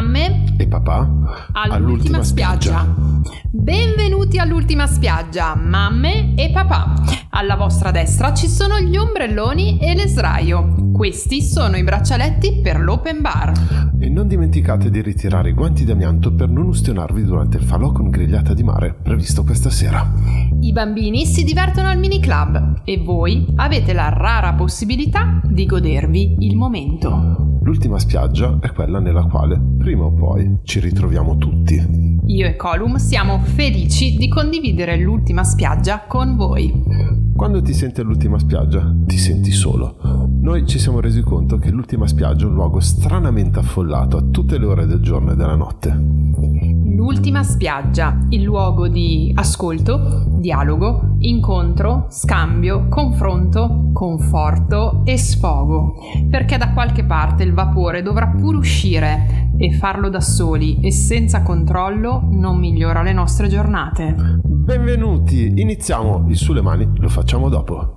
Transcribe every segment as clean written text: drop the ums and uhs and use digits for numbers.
Mamme e papà all'ultima spiaggia. Benvenuti all'ultima spiaggia, mamme e papà. Alla vostra destra ci sono gli ombrelloni e le sdraio. Questi sono i braccialetti per l'open bar. E non dimenticate di ritirare i guanti d'amianto per non ustionarvi durante il falò con grigliata di mare previsto questa sera. I bambini si divertono al mini club e voi avete la rara possibilità di godervi il momento. L'ultima spiaggia è quella nella quale, prima o poi, ci ritroviamo tutti. Io e Colum siamo felici di condividere l'ultima spiaggia con voi. Quando ti senti all'ultima spiaggia, ti senti solo. Noi ci siamo resi conto che l'ultima spiaggia è un luogo stranamente affollato a tutte le ore del giorno e della notte. L'ultima spiaggia, il luogo di ascolto, dialogo, incontro, scambio, confronto, conforto e sfogo. Perché da qualche parte il vapore dovrà pure uscire e farlo da soli e senza controllo non migliora le nostre giornate. Benvenuti, iniziamo. Il sulle mani lo facciamo dopo.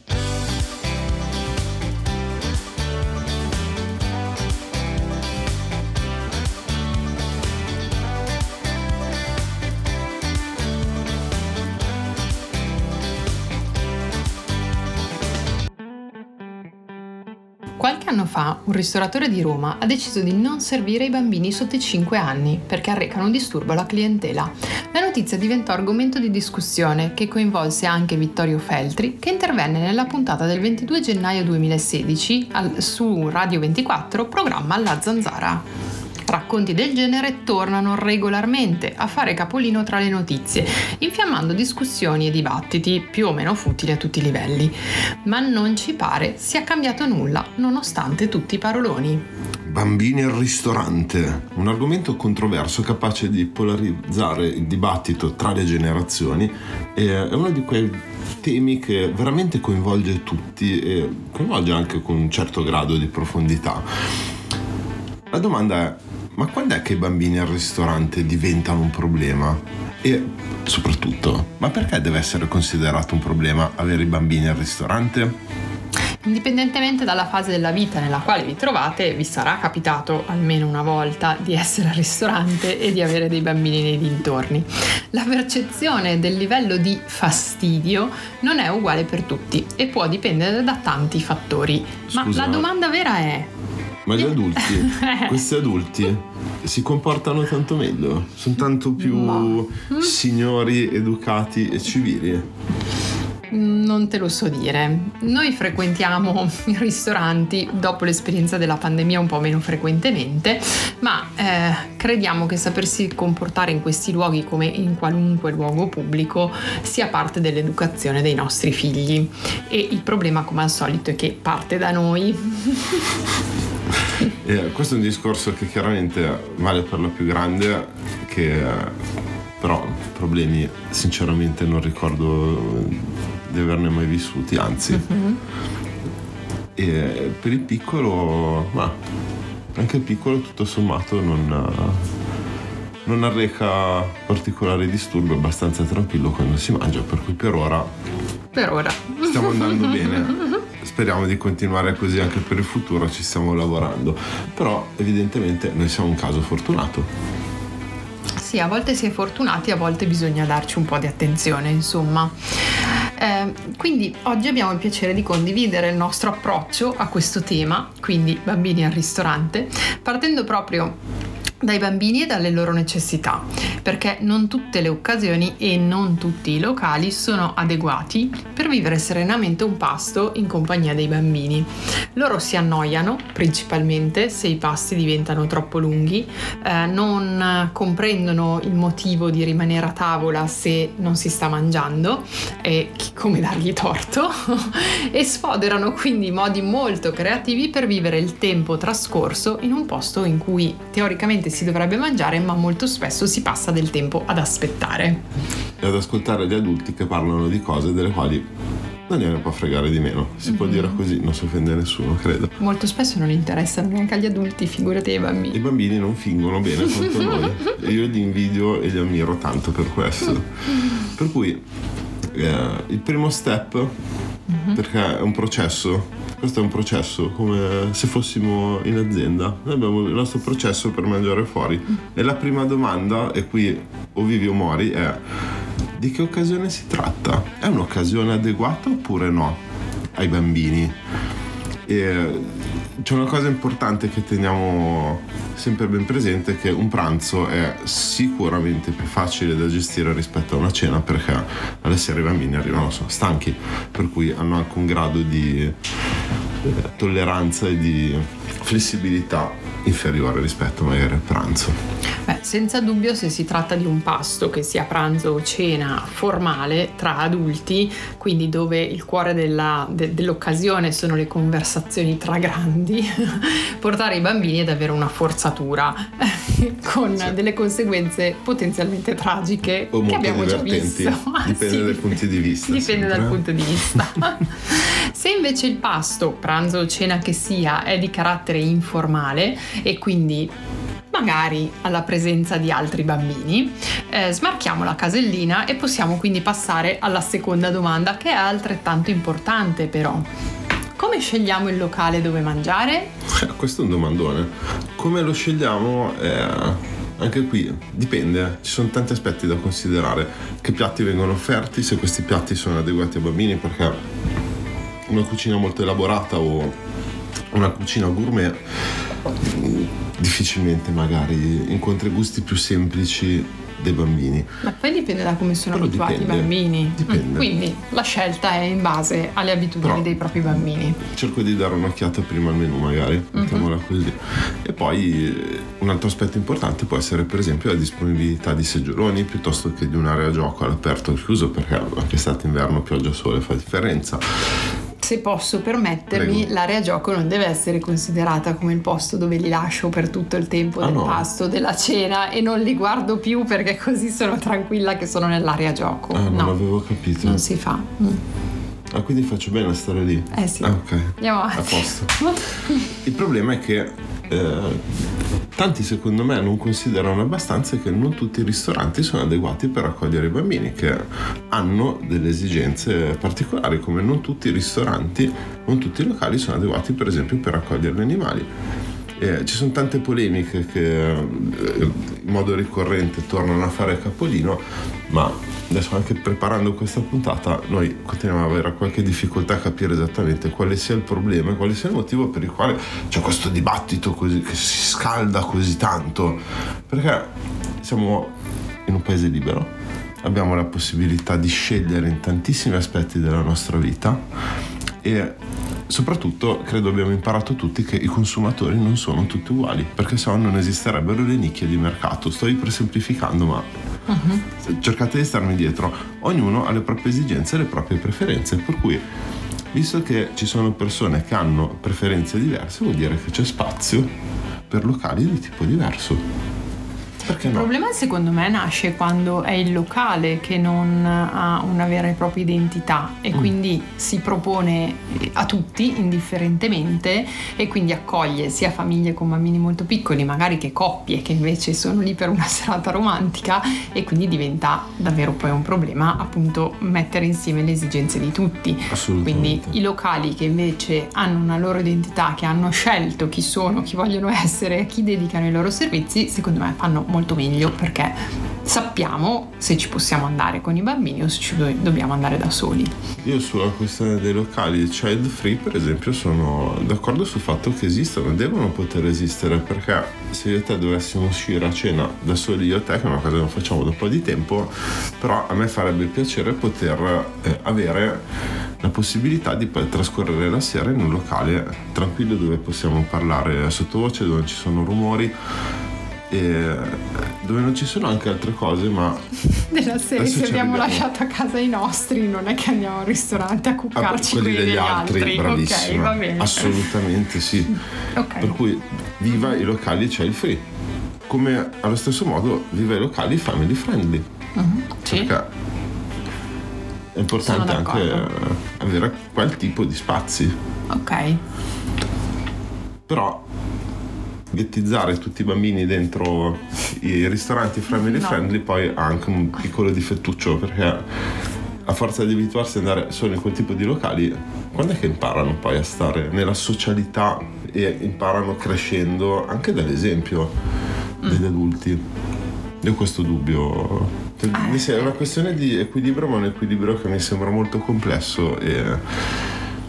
Qualche anno fa un ristoratore di Roma ha deciso di non servire i bambini sotto i 5 anni perché arrecano un disturbo alla clientela. La notizia diventò argomento di discussione che coinvolse anche Vittorio Feltri, che intervenne nella puntata del 22 gennaio 2016 su Radio 24, programma La Zanzara. Racconti del genere tornano regolarmente a fare capolino tra le notizie, infiammando discussioni e dibattiti più o meno futili a tutti i livelli. Ma non ci pare sia cambiato nulla, nonostante tutti i paroloni. Bambini al ristorante, un argomento controverso capace di polarizzare il dibattito tra le generazioni, è uno di quei temi che veramente coinvolge tutti e coinvolge anche con un certo grado di profondità. La domanda è: ma quando è che i bambini al ristorante diventano un problema? E soprattutto, ma perché deve essere considerato un problema avere i bambini al ristorante? Indipendentemente dalla fase della vita nella quale vi trovate, vi sarà capitato almeno una volta di essere al ristorante e di avere dei bambini nei dintorni. La percezione del livello di fastidio non è uguale per tutti e può dipendere da tanti fattori. Ma la domanda vera è: ma gli adulti, questi adulti, si comportano tanto meglio? Sono tanto più signori, educati e civili? Non te lo so dire. Noi frequentiamo i ristoranti dopo l'esperienza della pandemia un po' meno frequentemente, ma crediamo che sapersi comportare in questi luoghi come in qualunque luogo pubblico sia parte dell'educazione dei nostri figli. E il problema, come al solito, è che parte da noi. Questo è un discorso che chiaramente vale per la più grande, che però problemi sinceramente non ricordo di averne mai vissuti, anzi. E per il piccolo, ma anche il piccolo tutto sommato non arreca particolari disturbi, è abbastanza tranquillo quando si mangia, per cui per ora stiamo andando bene. Speriamo di continuare così anche per il futuro, ci stiamo lavorando, però evidentemente noi siamo un caso fortunato. Sì, a volte si è fortunati, a volte bisogna darci un po' di attenzione, insomma. Quindi oggi abbiamo il piacere di condividere il nostro approccio a questo tema, quindi bambini al ristorante, partendo proprio dai bambini e dalle loro necessità, perché non tutte le occasioni e non tutti i locali sono adeguati per vivere serenamente un pasto in compagnia dei bambini. Loro si annoiano principalmente se i pasti diventano troppo lunghi, non comprendono il motivo di rimanere a tavola se non si sta mangiando e come dargli torto e sfoderano quindi modi molto creativi per vivere il tempo trascorso in un posto in cui teoricamente si dovrebbe mangiare, ma molto spesso si passa del tempo ad aspettare e ad ascoltare gli adulti che parlano di cose delle quali non gliene può fregare di meno, si può dire così, non si offende nessuno, credo. Molto spesso non interessano neanche agli adulti, figurati ai bambini. I bambini non fingono bene quanto noi e io li invidio e li ammiro tanto per questo, per cui il primo step perché è un processo. Questo è un processo, come se fossimo in azienda. Noi abbiamo il nostro processo per mangiare fuori. E la prima domanda, e qui o vivi o muori, è: di che occasione si tratta? È un'occasione adeguata oppure no ai bambini? E c'è una cosa importante che teniamo sempre ben presente, che un pranzo è sicuramente più facile da gestire rispetto a una cena, perché alla sera i bambini arrivano, sono stanchi, per cui hanno anche un grado di tolleranza e di flessibilità inferiore rispetto magari al pranzo. Senza dubbio, se si tratta di un pasto che sia pranzo o cena formale tra adulti, quindi dove il cuore dell'occasione sono le conversazioni tra grandi, portare i bambini è davvero una forzatura con delle conseguenze potenzialmente tragiche o che abbiamo già divertenti. visto. Dipende dai punti di vista. Dipende dal punto di vista. Se invece il pasto, pranzo o cena che sia, è di carattere informale e quindi magari alla presenza di altri bambini, smarchiamo la casellina e possiamo quindi passare alla seconda domanda, che è altrettanto importante però. Come scegliamo il locale dove mangiare? Questo è un domandone. Come lo scegliamo? Anche qui dipende, ci sono tanti aspetti da considerare. Che piatti vengono offerti, se questi piatti sono adeguati ai bambini, perché una cucina molto elaborata o una cucina gourmet difficilmente magari incontri gusti più semplici dei bambini. Ma poi dipende da come sono abituati i bambini. Dipende. Quindi la scelta è in base alle abitudini dei propri bambini. Cerco di dare un'occhiata prima al menù, magari, mettiamola così. E poi un altro aspetto importante può essere per esempio la disponibilità di seggioloni piuttosto che di un'area gioco all'aperto o al chiuso, perché anche estate, inverno, pioggia, sole fa differenza. Se posso permettermi, Prego. l'area gioco non deve essere considerata come il posto dove li lascio per tutto il tempo del pasto, della cena, e non li guardo più perché così sono tranquilla che sono nell'area gioco. Non avevo capito. Non si fa. Quindi faccio bene a stare lì? Sì. Ok. Andiamo avanti. A posto. Il problema è che tanti secondo me non considerano abbastanza che non tutti i ristoranti sono adeguati per accogliere i bambini, che hanno delle esigenze particolari, come non tutti i ristoranti, non tutti i locali sono adeguati per esempio per accogliere gli animali. Ci sono tante polemiche che in modo ricorrente tornano a fare capolino, ma adesso anche preparando questa puntata noi continuiamo ad avere qualche difficoltà a capire esattamente quale sia il problema e quale sia il motivo per il quale c'è questo dibattito così, che si scalda così tanto, perché siamo in un paese libero, abbiamo la possibilità di scegliere in tantissimi aspetti della nostra vita e soprattutto credo abbiamo imparato tutti che i consumatori non sono tutti uguali, perché se no non esisterebbero le nicchie di mercato. Sto ipersemplificando, ma cercate di starmi dietro. Ognuno ha le proprie esigenze e le proprie preferenze, per cui visto che ci sono persone che hanno preferenze diverse, vuol dire che c'è spazio per locali di tipo diverso. Perché Il no? problema secondo me nasce quando è il locale che non ha una vera e propria identità e quindi si propone a tutti indifferentemente e quindi accoglie sia famiglie con bambini molto piccoli, magari che coppie che invece sono lì per una serata romantica, e quindi diventa davvero poi un problema appunto mettere insieme le esigenze di tutti. Assolutamente. Quindi i locali che invece hanno una loro identità, che hanno scelto chi sono, chi vogliono essere, a chi dedicano i loro servizi, secondo me fanno molto meglio, perché sappiamo se ci possiamo andare con i bambini o se ci dobbiamo andare da soli. Io sulla questione dei locali child free per esempio sono d'accordo sul fatto che esistono e devono poter esistere, perché se io e te dovessimo uscire a cena da soli, io e te, che è una cosa che non facciamo da un po' di tempo, però a me farebbe piacere poter avere la possibilità di poter trascorrere la sera in un locale tranquillo dove possiamo parlare sottovoce, dove non ci sono rumori e dove non ci sono anche altre cose, ma della serie se abbiamo lasciato a casa i nostri non è che andiamo al ristorante a cuccarci quelli degli altri. Bravissima. Ok, va bene. Assolutamente sì. Okay. Per cui viva i locali child free, come allo stesso modo viva i locali family friendly, Sì. perché è importante anche avere quel tipo di spazi. Ok. Però ghettizzare tutti i bambini dentro i ristoranti family friendly poi ha anche un piccolo difettuccio, perché a forza di abituarsi ad andare solo in quel tipo di locali, quando è che imparano poi a stare nella socialità e imparano crescendo anche dall'esempio degli adulti? Io ho questo dubbio. È una questione di equilibrio, ma un equilibrio che mi sembra molto complesso, e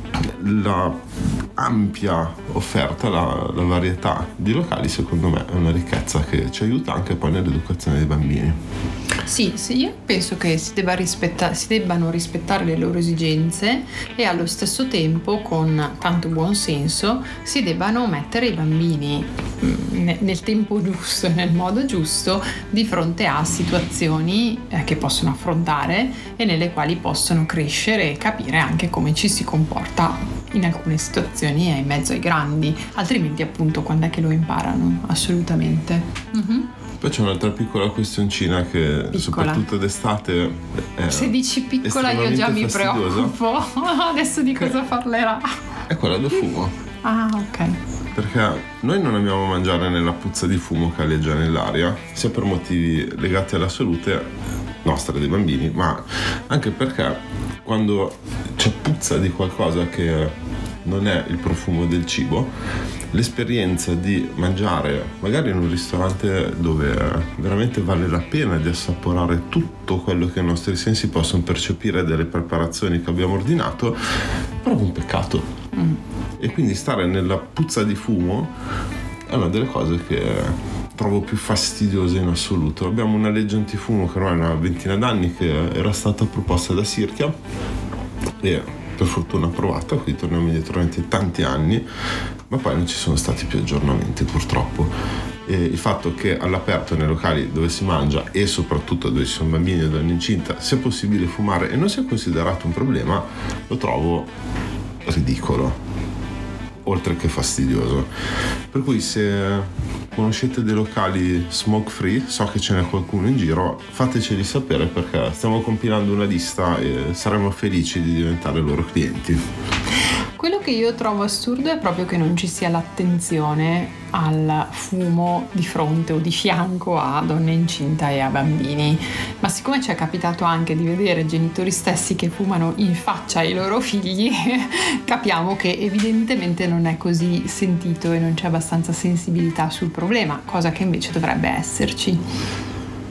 la ampia offerta, la varietà di locali, secondo me è una ricchezza che ci aiuta anche poi nell'educazione dei bambini. Sì, io penso che si debbano rispettare le loro esigenze, e allo stesso tempo, con tanto buon senso, si debbano mettere i bambini nel tempo giusto e nel modo giusto di fronte a situazioni che possono affrontare e nelle quali possono crescere e capire anche come ci si comporta in alcune situazioni e in mezzo ai grandi, altrimenti appunto quando è che lo imparano? Assolutamente. Poi c'è un'altra piccola questioncina che soprattutto d'estate è, se dici piccola io già mi preoccupo adesso di cosa parlerà. È quella del fumo. Ah, ok. Perché noi non amiamo mangiare nella puzza di fumo che aleggia nell'aria, sia per motivi legati alla salute nostra, dei bambini, ma anche perché quando c'è puzza di qualcosa che non è il profumo del cibo, l'esperienza di mangiare magari in un ristorante dove veramente vale la pena di assaporare tutto quello che i nostri sensi possono percepire delle preparazioni che abbiamo ordinato, è proprio un peccato. E quindi stare nella puzza di fumo è una delle cose che trovo più fastidiose in assoluto. Abbiamo una legge antifumo che ormai è una ventina d'anni, che era stata proposta da Sirchia e per fortuna approvata, quindi torniamo indietro tanti anni, ma poi non ci sono stati più aggiornamenti purtroppo. E il fatto che all'aperto nei locali dove si mangia, e soprattutto dove ci sono bambini e donne incinte, sia possibile fumare e non sia considerato un problema, lo trovo ridicolo, oltre che fastidioso. Per cui se conoscete dei locali smoke free, so che ce n'è qualcuno in giro, fateceli sapere, perché stiamo compilando una lista e saremo felici di diventare loro clienti. Quello che io trovo assurdo è proprio che non ci sia l'attenzione al fumo di fronte o di fianco a donne incinta e a bambini, ma siccome ci è capitato anche di vedere genitori stessi che fumano in faccia ai loro figli, capiamo che evidentemente non è così sentito e non c'è abbastanza sensibilità sul problema, cosa che invece dovrebbe esserci.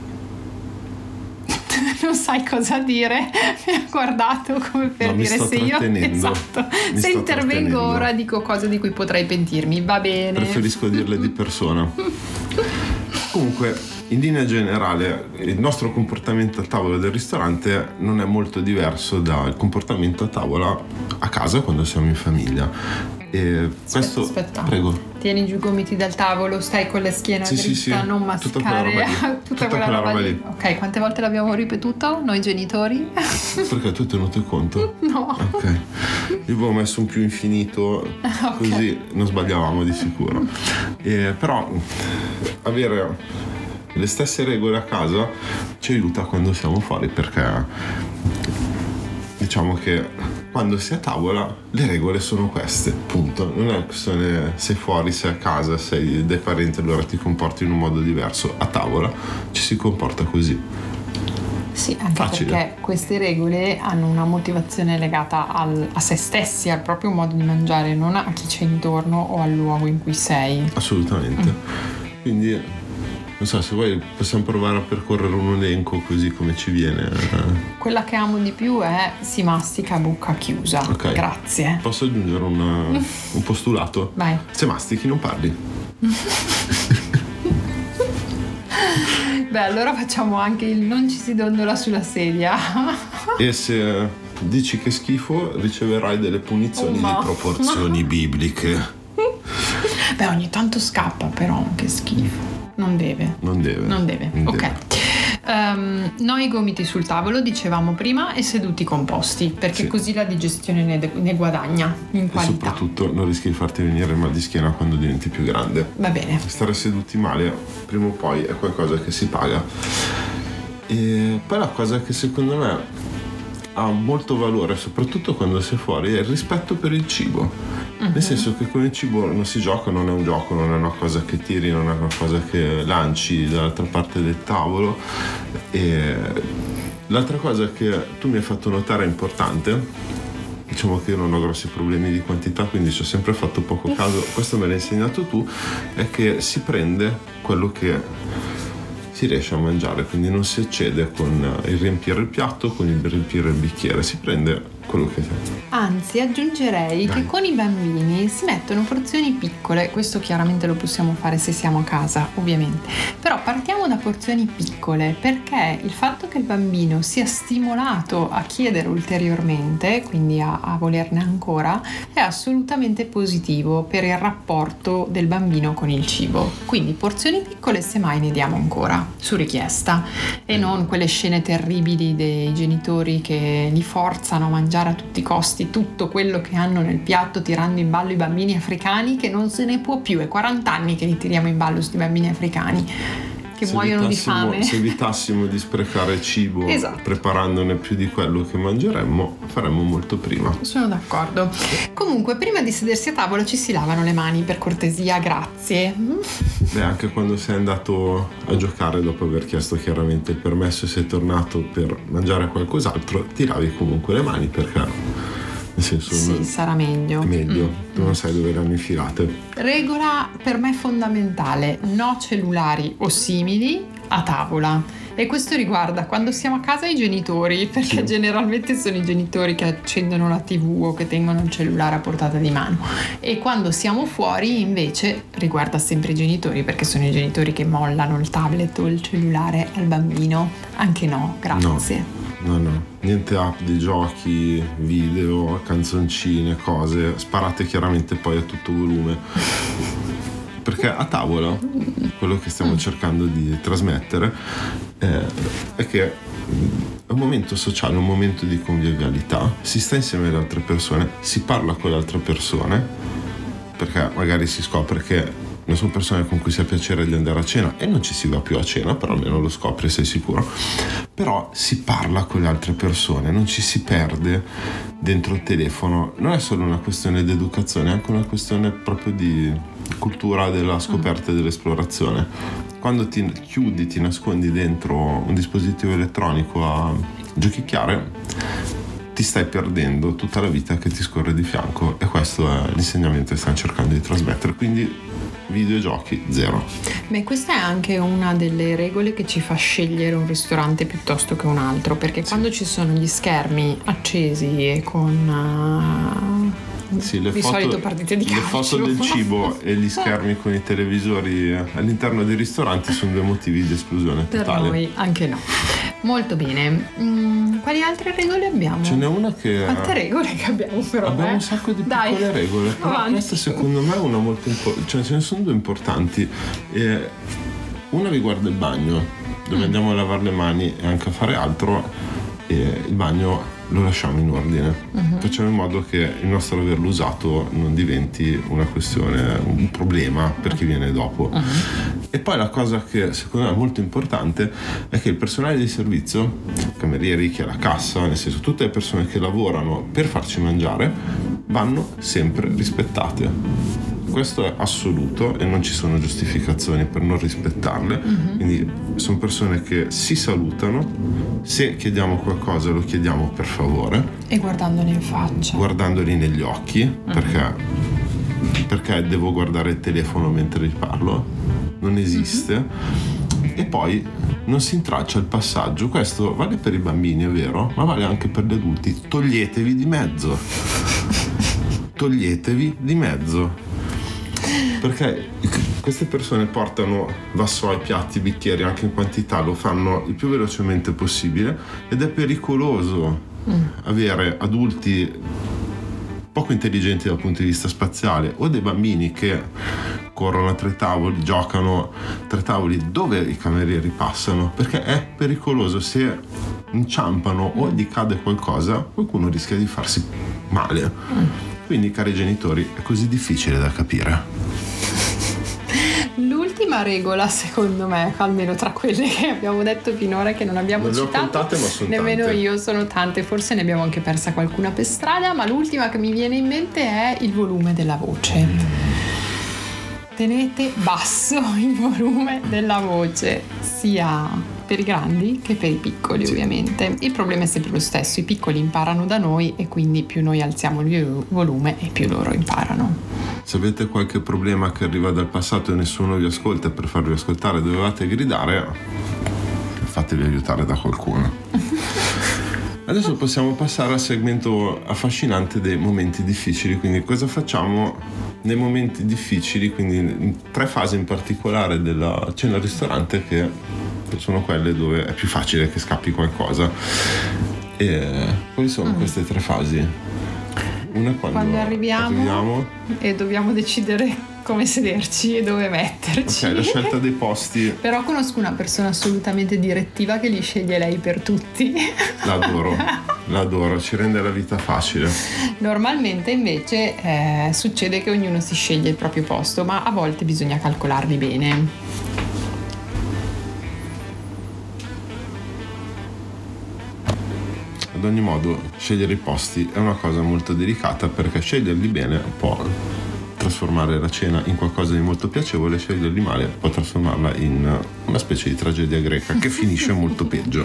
Non sai cosa dire, mi ha guardato come per dire se io se intervengo ora dico cose di cui potrei pentirmi, va bene, preferisco dirle di persona. Comunque, in linea generale, il nostro comportamento a tavola del ristorante non è molto diverso dal comportamento a tavola a casa quando siamo in famiglia. E questo, aspetta. Prego. Tieni giù i gomiti dal tavolo, stai con la schiena dritta, sì. Non masticare tutta quella roba lì. Ok, quante volte l'abbiamo ripetuto noi genitori? Perché tu hai tenuto conto? No. Ok. Io avevo messo un più infinito, okay, così non sbagliavamo di sicuro. Però avere le stesse regole a casa ci aiuta quando siamo fuori, perché diciamo che quando si è a tavola le regole sono queste, punto. Non è questione sei fuori, sei a casa, sei dai parenti, allora ti comporti in un modo diverso. A tavola ci si comporta così. Sì, anche facile, perché queste regole hanno una motivazione legata a se stessi, al proprio modo di mangiare, non a chi c'è intorno o al luogo in cui sei. Assolutamente. Quindi non so, se vuoi possiamo provare a percorrere un elenco così come ci viene. Quella che amo di più è si mastica a bocca chiusa. Okay. Grazie. Posso aggiungere un postulato? Vai. Se mastichi non parli. Beh, allora facciamo anche il non ci si dondola sulla sedia. E se dici che schifo riceverai delle punizioni di proporzioni bibliche. Beh, ogni tanto scappa, però che schifo. Non deve. Ok. Noi gomiti sul tavolo, dicevamo prima, e seduti composti, perché così la digestione ne guadagna in qualità. E soprattutto non rischi di farti venire il mal di schiena quando diventi più grande. Va bene. Stare seduti male prima o poi è qualcosa che si paga. E poi la cosa che secondo me ha molto valore, soprattutto quando sei fuori, è il rispetto per il cibo. Nel senso che con il cibo non si gioca, non è un gioco, non è una cosa che tiri, non è una cosa che lanci dall'altra parte del tavolo, e L'altra cosa che tu mi hai fatto notare è importante, diciamo che io non ho grossi problemi di quantità, quindi ci ho sempre fatto poco caso, questo me l'hai insegnato tu, è che si prende quello che si riesce a mangiare, quindi non si eccede con il riempire il piatto, con il riempire il bicchiere, si prende quello che c'è. Anzi, aggiungerei che con i bambini si mettono porzioni piccole, questo chiaramente lo possiamo fare se siamo a casa, ovviamente, però partiamo da porzioni piccole, perché il fatto che il bambino sia stimolato a chiedere ulteriormente, quindi a volerne ancora, è assolutamente positivo per il rapporto del bambino con il cibo. Quindi porzioni piccole, semmai ne diamo ancora, su richiesta, e non quelle scene terribili dei genitori che li forzano a mangiare a tutti i costi tutto quello che hanno nel piatto, tirando in ballo i bambini africani, che non se ne può più. È 40 anni che li tiriamo in ballo sti bambini africani che muoiono di fame. Se evitassimo di sprecare cibo, esatto, preparandone più di quello che mangeremmo, faremmo molto prima. Sono d'accordo. Comunque, prima di sedersi a tavola ci si lavano le mani, per cortesia, grazie. Beh, anche quando sei andato a giocare dopo aver chiesto chiaramente il permesso e sei tornato per mangiare qualcos'altro, ti lavi comunque le mani, perché nel senso, sì, sarà meglio. Tu non sai dove le hanno infilate. Regola per me fondamentale: no cellulari o simili a tavola. E questo riguarda quando siamo a casa i genitori, perché sì, generalmente sono i genitori che accendono la TV o che tengono il cellulare a portata di mano, e quando siamo fuori invece riguarda sempre i genitori, perché sono i genitori che mollano il tablet o il cellulare al bambino. Anche no, grazie. No, niente app di giochi, video, canzoncine, cose, sparate chiaramente poi a tutto volume, perché a tavola quello che stiamo cercando di trasmettere è che è un momento sociale, un momento di convivialità, si sta insieme alle altre persone, si parla con le altre persone, perché magari si scopre che non sono persone con cui si ha piacere di andare a cena e non ci si va più a cena, però almeno lo scopri, sei sicuro. Però si parla con le altre persone, non ci si perde dentro il telefono. Non è solo una questione di educazione, è anche una questione proprio di cultura della scoperta e dell'esplorazione. Quando ti chiudi, ti nascondi dentro un dispositivo elettronico a giochicchiare, ti stai perdendo tutta la vita che ti scorre di fianco, e questo è l'insegnamento che stiamo cercando di trasmettere. Quindi videogiochi zero. Beh, questa è anche una delle regole che ci fa scegliere un ristorante piuttosto che un altro, perché quando ci sono gli schermi accesi e con di solito partite di calcio, le foto del cibo e gli schermi con i televisori all'interno dei ristoranti sono due motivi di esclusione totale. Per noi anche no. Molto bene. Quali altre regole abbiamo? Ce n'è una che... Quante regole che abbiamo però? Abbiamo un sacco di piccole regole, però questa secondo me è una molto importante, cioè ce ne sono due importanti. Una riguarda il bagno, dove andiamo a lavare le mani e anche a fare altro, e il bagno lo lasciamo in ordine. Facciamo in modo che il nostro averlo usato non diventi una questione, un problema per chi viene dopo. E poi la cosa che secondo me è molto importante è che il personale di servizio, camerieri, chi è alla cassa, nel senso tutte le persone che lavorano per farci mangiare, vanno sempre rispettate. Questo è assoluto e non ci sono giustificazioni per non rispettarle. Quindi sono persone che si salutano, se chiediamo qualcosa lo chiediamo per favore e guardandoli in faccia, guardandoli negli occhi, perché devo guardare il telefono mentre gli parlo? Non esiste. E poi non si intraccia il passaggio. Questo vale per i bambini, è vero, ma vale anche per gli adulti. Toglietevi di mezzo, perché queste persone portano vassoi, piatti, bicchieri anche in quantità, lo fanno il più velocemente possibile, ed è pericoloso avere adulti poco intelligenti dal punto di vista spaziale o dei bambini che corrono a 3 tavoli, giocano 3 tavoli dove i camerieri passano, perché è pericoloso. Se inciampano o gli cade qualcosa, qualcuno rischia di farsi male. Quindi, cari genitori, è così difficile da capire. L'ultima regola, secondo me, almeno tra quelle che abbiamo detto finora, che non abbiamo citato, contate, ma sono nemmeno tante. Io, sono tante, forse ne abbiamo anche persa qualcuna per strada, ma l'ultima che mi viene in mente è il volume della voce. tenete basso il volume della voce, sia per i grandi che per i piccoli, ovviamente. Il problema è sempre lo stesso, i piccoli imparano da noi e quindi più noi alziamo il volume e più loro imparano. Se avete qualche problema che arriva dal passato e nessuno vi ascolta, per farvi ascoltare dovevate gridare, fatevi aiutare da qualcuno. Adesso possiamo passare al segmento affascinante dei momenti difficili. Quindi cosa facciamo nei momenti difficili, quindi in 3 fasi in particolare della cena al ristorante, che sono quelle dove è più facile che scappi qualcosa. E quali sono queste 3 fasi? Una è quando arriviamo e dobbiamo decidere come sederci e dove metterci. Ok, la scelta dei posti. Però conosco una persona assolutamente direttiva che li sceglie lei per tutti. L'adoro, ci rende la vita facile. Normalmente invece succede che ognuno si sceglie il proprio posto, ma a volte bisogna calcolarli bene. Ad ogni modo, scegliere i posti è una cosa molto delicata, perché sceglierli bene può trasformare la cena in qualcosa di molto piacevole, sceglierli male può trasformarla in una specie di tragedia greca che finisce molto peggio.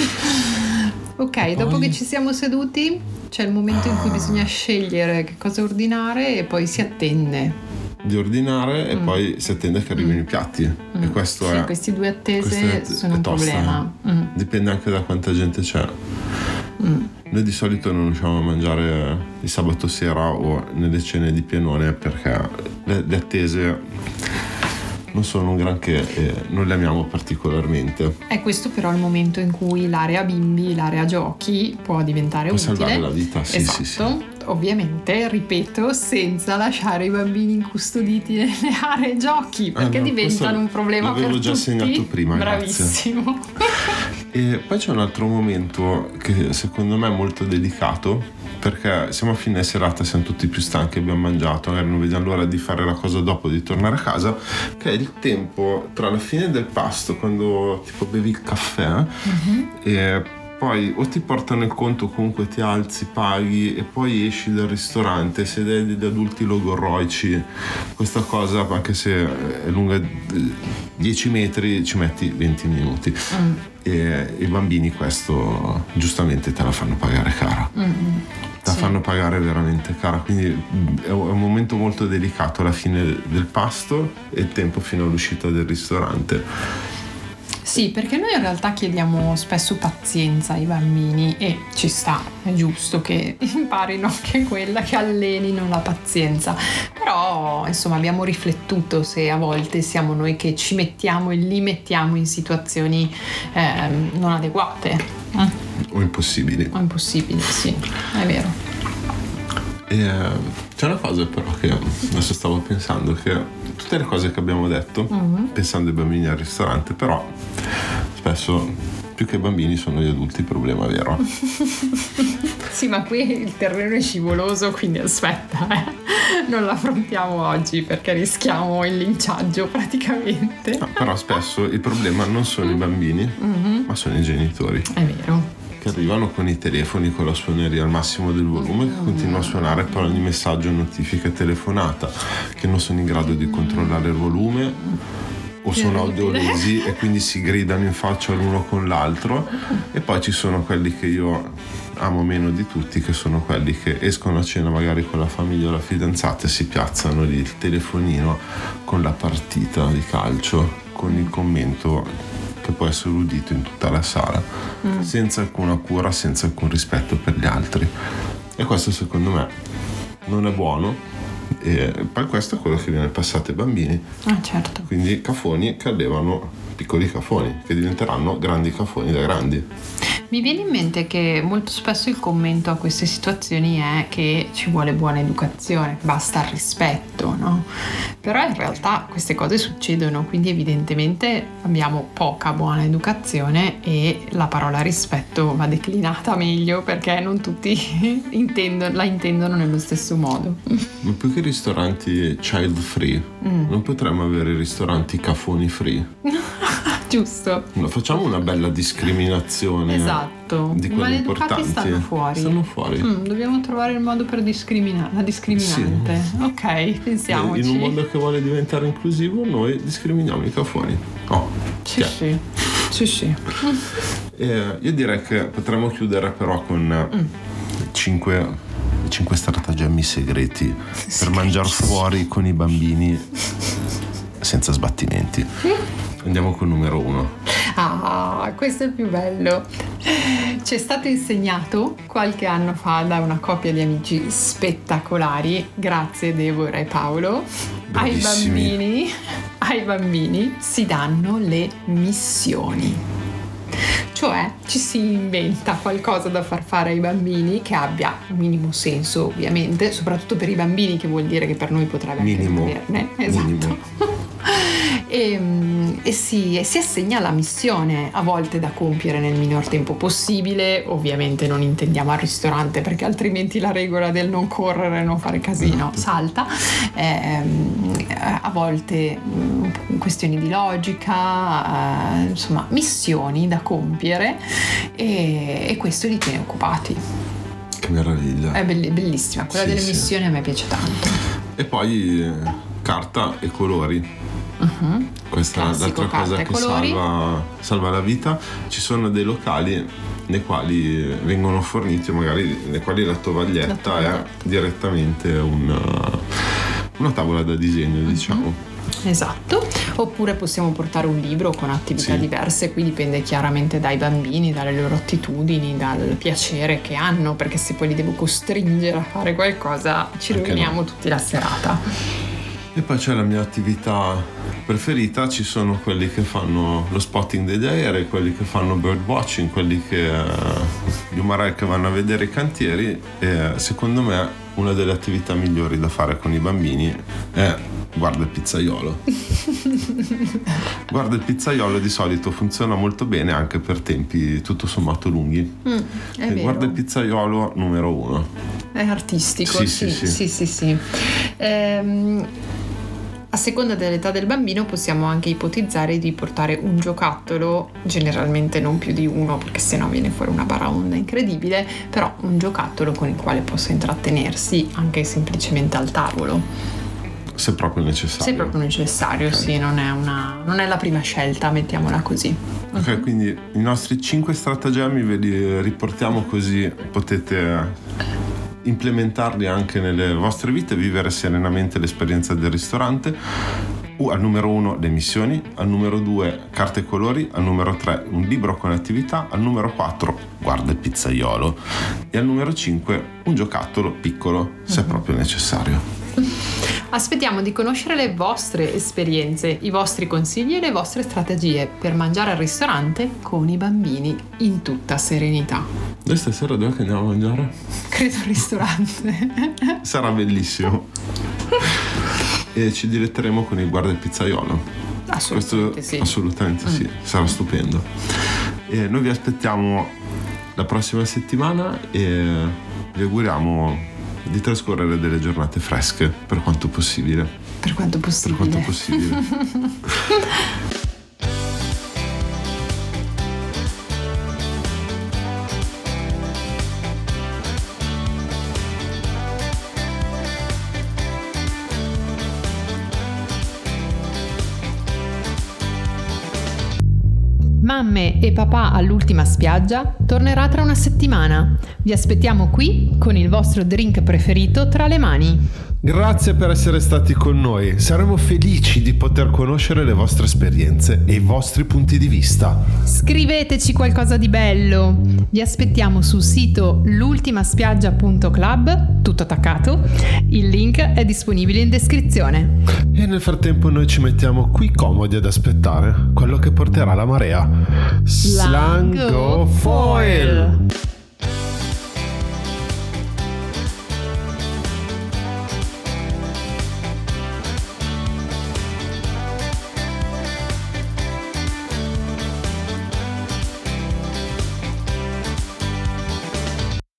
Ok, dopo che ci siamo seduti c'è il momento in cui bisogna scegliere che cosa ordinare e poi si attende di ordinare e poi si attende che arrivino i piatti. E questo è, questi 2 attese sono un problema. Dipende anche da quanta gente c'è. Noi di solito non riusciamo a mangiare il sabato sera o nelle cene di pienone, perché le attese non sono un granché e non le amiamo particolarmente. È questo però il momento in cui l'area bimbi, l'area giochi può diventare utile. Può salvare la vita, sì, esatto. Sì. Ovviamente, ripeto, senza lasciare i bambini incustoditi nelle aree giochi, perché diventano un problema per tutti. L'avevo già segnato prima. Bravissimo. E poi c'è un altro momento che secondo me è molto delicato, perché siamo a fine serata, siamo tutti più stanchi, abbiamo mangiato, magari non vediamo l'ora di fare la cosa dopo, di tornare a casa, che è il tempo tra la fine del pasto, quando tipo bevi il caffè e poi o ti portano il conto, comunque ti alzi, paghi e poi esci dal ristorante. Se dai degli adulti logorroici, questa cosa, anche se è lunga 10 metri, ci metti 20 minuti. E i bambini questo giustamente te la fanno pagare cara. Te la fanno pagare veramente cara, quindi è un momento molto delicato alla fine del pasto e il tempo fino all'uscita del ristorante. Sì, perché noi in realtà chiediamo spesso pazienza ai bambini e ci sta, è giusto che imparino anche quella, che allenino la pazienza. Però insomma abbiamo riflettuto se a volte siamo noi che ci mettiamo e li mettiamo in situazioni non adeguate. O impossibili. O impossibili, sì, è vero. E c'è una cosa però che adesso stavo pensando, che tutte le cose che abbiamo detto, pensando ai bambini al ristorante, però spesso più che bambini sono gli adulti il problema vero. Sì, ma qui il terreno è scivoloso, quindi aspetta, non l'affrontiamo oggi perché rischiamo il linciaggio praticamente. No, però spesso il problema non sono i bambini, ma sono i genitori. È vero. Che arrivano con i telefoni con la suoneria al massimo del volume, che continua a suonare per ogni messaggio, notifica, telefonata, che non sono in grado di controllare il volume o sono audiolesi e quindi si gridano in faccia l'uno con l'altro. E poi ci sono quelli che io amo meno di tutti, che sono quelli che escono a cena magari con la famiglia o la fidanzata e si piazzano lì il telefonino con la partita di calcio, con il commento che può essere udito in tutta la sala, senza alcuna cura, senza alcun rispetto per gli altri. E questo secondo me non è buono. E poi questo è quello che viene passato ai bambini. Certo. Quindi cafoni che allevano piccoli cafoni, che diventeranno grandi cafoni da grandi. Mi viene in mente che molto spesso il commento a queste situazioni è che ci vuole buona educazione, basta il rispetto, no? Però in realtà queste cose succedono, quindi evidentemente abbiamo poca buona educazione e la parola rispetto va declinata meglio, perché non tutti la intendono nello stesso modo. Ma più che ristoranti child free, non potremmo avere ristoranti cafoni free? Giusto. Facciamo una bella discriminazione. Esatto. Di I quelle maleducati importanti. stanno fuori. Dobbiamo trovare il modo per discriminare. La discriminante. Sì. Ok, pensiamoci. In un mondo che vuole diventare inclusivo, noi discriminiamo i cafoni. Sì. Io direi che potremmo chiudere però con 5 stratagemmi segreti per mangiare fuori con i bambini senza sbattimenti. Andiamo col numero 1. Ah, questo è il più bello. Ci è stato insegnato qualche anno fa da una coppia di amici spettacolari, grazie Deborah e Paolo. Bravissimi. Ai bambini si danno le missioni. Cioè ci si inventa qualcosa da far fare ai bambini che abbia un minimo senso, ovviamente, soprattutto per i bambini, che vuol dire che per noi potrebbe anche non averne. Esatto. E si assegna la missione, a volte da compiere nel minor tempo possibile. Ovviamente non intendiamo al ristorante, perché altrimenti la regola del non correre, non fare casino salta. A volte questioni di logica, insomma missioni da compiere, e questo li tiene occupati. Che meraviglia. È bellissima, quella delle missioni a me piace tanto. E poi carta e colori. Questa è l'altra cosa che salva la vita. Ci sono dei locali nei quali vengono forniti, magari nei quali la tovaglietta è direttamente una tavola da disegno, diciamo. Esatto, oppure possiamo portare un libro con attività diverse. Qui dipende chiaramente dai bambini, dalle loro attitudini, dal piacere che hanno, perché se poi li devo costringere a fare qualcosa ci roviniamo tutti la serata. E poi c'è la mia attività preferita. Ci sono quelli che fanno lo spotting degli aerei, quelli che fanno bird watching, quelli che gli umarai che vanno a vedere i cantieri. E secondo me una delle attività migliori da fare con i bambini è guarda il pizzaiolo. Guarda il pizzaiolo di solito funziona molto bene anche per tempi tutto sommato lunghi. È vero. Guarda il pizzaiolo numero 1. È artistico. Sì. A seconda dell'età del bambino possiamo anche ipotizzare di portare un giocattolo, generalmente non più di uno, perché sennò viene fuori una baraonda incredibile, però un giocattolo con il quale possa intrattenersi anche semplicemente al tavolo. Se proprio necessario. Okay. Sì, non è la prima scelta, mettiamola così. Ok, quindi i nostri 5 stratagemmi ve li riportiamo, così potete implementarli anche nelle vostre vite, vivere serenamente l'esperienza del ristorante. Al numero 1 le missioni, al numero 2 carte e colori, al numero 3 un libro con attività, al numero 4 guarda il pizzaiolo e al numero 5 un giocattolo piccolo se proprio necessario. Aspettiamo di conoscere le vostre esperienze, i vostri consigli e le vostre strategie per mangiare al ristorante con i bambini in tutta serenità. Noi stasera dove andiamo a mangiare? Credo al ristorante. Sarà bellissimo. E ci diletteremo con il guarda il pizzaiolo. Assolutamente sì, sarà stupendo. E noi vi aspettiamo la prossima settimana e vi auguriamo di trascorrere delle giornate fresche per quanto possibile. Mamme e papà all'ultima spiaggia tornerà tra una settimana. Vi aspettiamo qui con il vostro drink preferito tra le mani. Grazie per essere stati con noi. Saremo felici di poter conoscere le vostre esperienze e i vostri punti di vista. Scriveteci qualcosa di bello. Vi aspettiamo sul sito l'ultimaspiaggia.club, tutto attaccato. Il link è disponibile in descrizione. E nel frattempo noi ci mettiamo qui comodi ad aspettare quello che porterà la marea. Slango Foil!